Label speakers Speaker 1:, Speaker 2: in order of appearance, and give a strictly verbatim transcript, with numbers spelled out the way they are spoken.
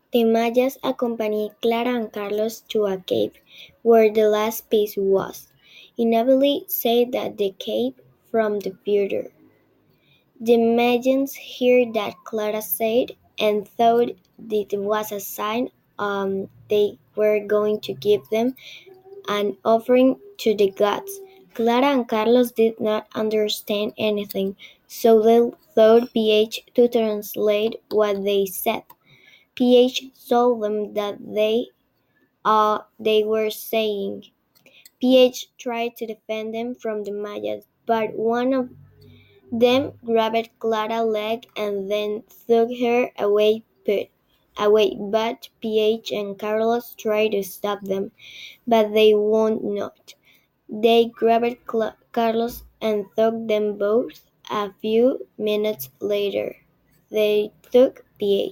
Speaker 1: The Mayas accompanied Clara and Carlos to a cave, where the last piece was. Inabili said that the cave from the future. The Mayans heard that Clara said and thought it was a sign um, they were going to give them an offering to the gods. Clara and Carlos did not understand anything, so they told P H to translate what they said. P H told them that they uh, they were saying. P H tried to defend them from the Mayas, but one of them grabbed Clara's leg and then threw her away, put, away. But P H and Carlos tried to stop them, but they would not. They grabbed Cla- Carlos and took them both. A few minutes later, they took P H.